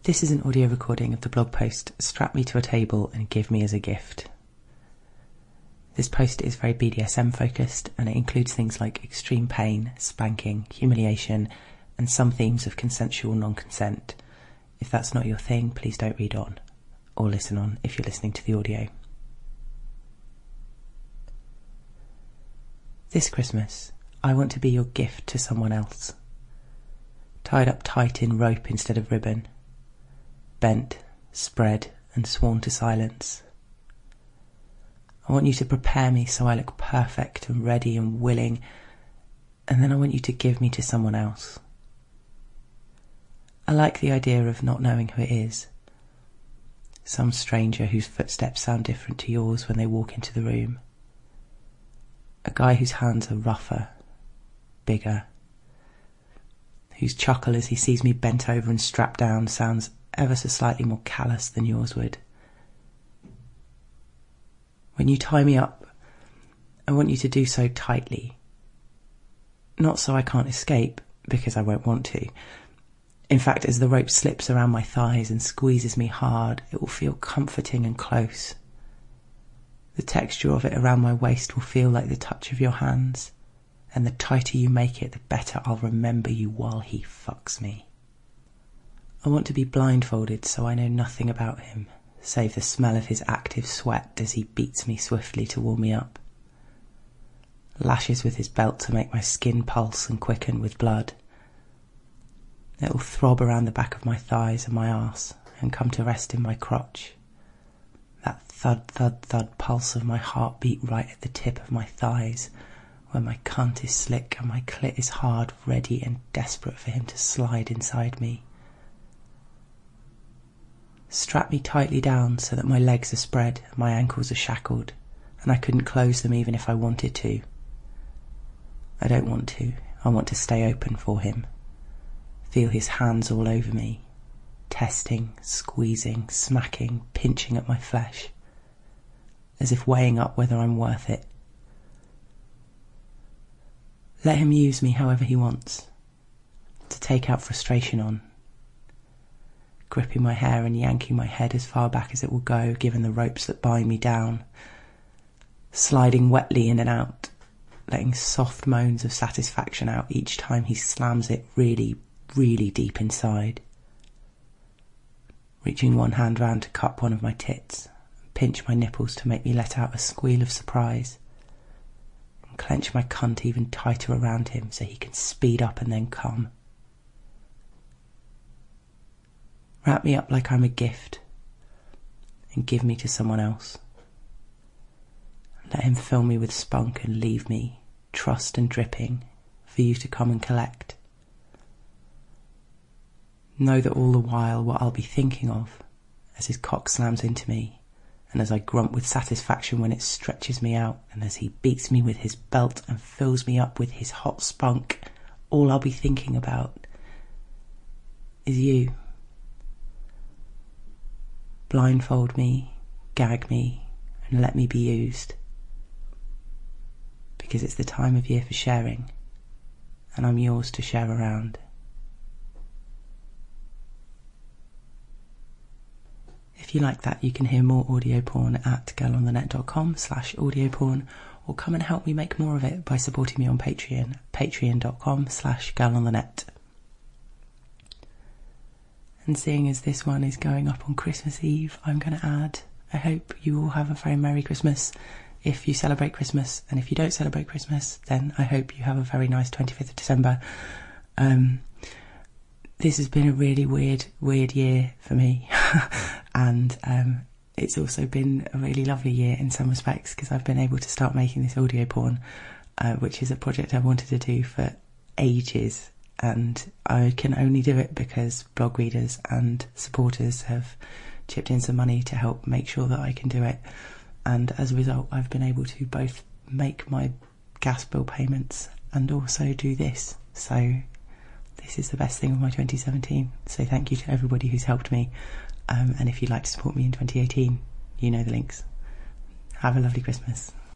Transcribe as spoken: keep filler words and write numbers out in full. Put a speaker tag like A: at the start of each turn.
A: This is an audio recording of the blog post Strap Me to a Table and Give Me as a Gift. This post is very B D S M focused and it includes things like extreme pain, spanking, humiliation and some themes of consensual non-consent. If that's not your thing, please don't read on or listen on if you're listening to the audio. This Christmas, I want to be your gift to someone else. Tied up tight in rope instead of ribbon. Bent, spread and sworn to silence. I want you to prepare me so I look perfect and ready and willing, and then I want you to give me to someone else. I like the idea of not knowing who it is. Some stranger whose footsteps sound different to yours when they walk into the room. A guy whose hands are rougher, bigger, whose chuckle as he sees me bent over and strapped down sounds ever so slightly more callous than yours would. When you tie me up, I want you to do so tightly. Not so I can't escape, because I won't want to. In fact, as the rope slips around my thighs and squeezes me hard, it will feel comforting and close. The texture of it around my waist will feel like the touch of your hands, and the tighter you make it, the better I'll remember you while he fucks me. I want to be blindfolded so I know nothing about him, save the smell of his active sweat as he beats me swiftly to warm me up. Lashes with his belt to make my skin pulse and quicken with blood. It will throb around the back of my thighs and my arse and come to rest in my crotch. That thud, thud, thud pulse of my heartbeat right at the tip of my thighs, where my cunt is slick and my clit is hard, ready and desperate for him to slide inside me. Strap me tightly down so that my legs are spread and my ankles are shackled, and I couldn't close them even if I wanted to. I don't want to. I want to stay open for him. Feel his hands all over me, testing, squeezing, smacking, pinching at my flesh, as if weighing up whether I'm worth it. Let him use me however he wants, to take out frustration on. Gripping my hair and yanking my head as far back as it will go, given the ropes that bind me down. Sliding wetly in and out, letting soft moans of satisfaction out each time he slams it really, really deep inside. Reaching one hand round to cup one of my tits, pinch my nipples to make me let out a squeal of surprise, and clench my cunt even tighter around him so he can speed up and then come. Wrap me up like I'm a gift and give me to someone else. Let him fill me with spunk and leave me, trussed and dripping, for you to come and collect. Know that all the while what I'll be thinking of as his cock slams into me and as I grunt with satisfaction when it stretches me out and as he beats me with his belt and fills me up with his hot spunk, all I'll be thinking about is you. Blindfold me, gag me, and let me be used. Because it's the time of year for sharing, and I'm yours to share around. If you like that, you can hear more audio porn at girlonthenet.com slash audio porn, or come and help me make more of it by supporting me on Patreon, patreon.com slash girlonthenet. And seeing as this one is going up on Christmas Eve, I'm going to add, I hope you all have a very Merry Christmas if you celebrate Christmas. And if you don't celebrate Christmas, then I hope you have a very nice twenty-fifth of December. Um, this has been a really weird, weird year for me. and um, it's also been a really lovely year in some respects because I've been able to start making this audio porn, uh, which is a project I wanted to do for ages. And I can only do it because blog readers and supporters have chipped in some money to help make sure that I can do it. And as a result, I've been able to both make my gas bill payments and also do this. So this is the best thing of my twenty seventeen. So thank you to everybody who's helped me. Um, and if you'd like to support me in twenty eighteen, you know the links. Have a lovely Christmas.